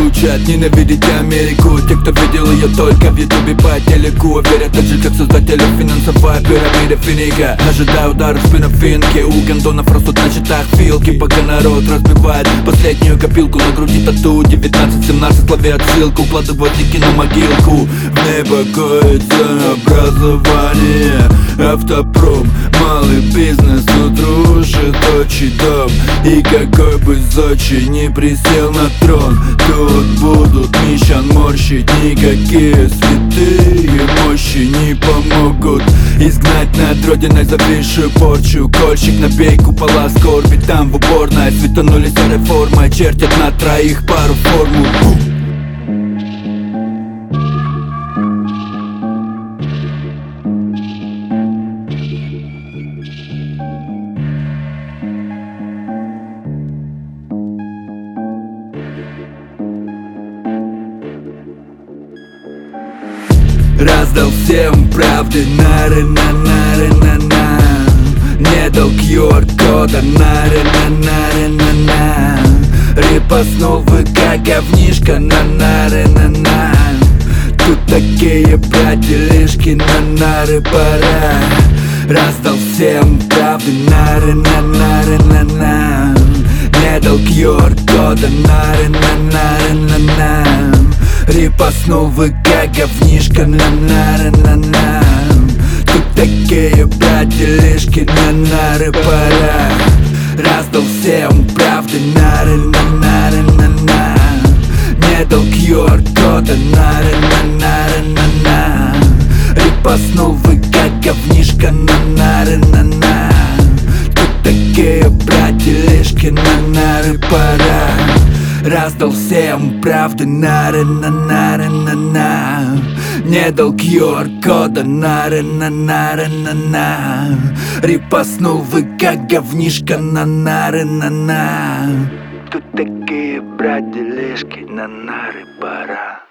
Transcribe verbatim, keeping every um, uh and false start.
учат ненавидеть Америку. Те, кто видел ее только в ютубе по телеку, верят так же, как создатели. Финансовая пирамида финига. Ожидая удар в спину финки. У гондонов растут на счетах филки, пока народ разбивает последнюю копилку. На груди тату девятнадцать семнадцать, лови отсылку. Укладывать на могилку. В небо коится образование, автопром, малый бизнес тут рушит отчий дом. И какой бы Сочи не присел на трон, тут будут мещан морщить. Никакие святые мощи не помогут изгнать над родиной зависшую порчу. Кольщик, набей купола скорби, там в уборной светанулись реформой, чертят на троих пару формул. Раздал всем правды, на-ре-на-на-ре-на-на. Не дал ку ар-кода, на-ре-на-на-ре-на-на. Репостнул в ВК говнишко, на-на-ре-на-на. Тут такие братья-лишки, на-на-ре пора. Раздал всем правды, на-ре-на-на-ре-на-на. Не дал ку ар-кода, на-ре-на-на-ре-на-на. Репостнул в ВК говнишко, на-на-ре-на-на. Тут такие братья-лишки, на-на-ре пора. Раздал всем правды, на-ре-на-на-ре-на-на. Не дал ку ар-кода, на-ре-на-на-ре-на-на. Репостнул в ВК говнишко, на-на-ре-на-на. Тут такие братья-лишки, на-на-ре пора. Раздал всем правды, на-ре-на-на-ре-на-на. Не дал ку ар-кода, на-ре-на-на-ре-на-на. Репостнул в ВК говнишко, на-на-ре-на-на. Тут такие братья-лишки, на-на-ре пора.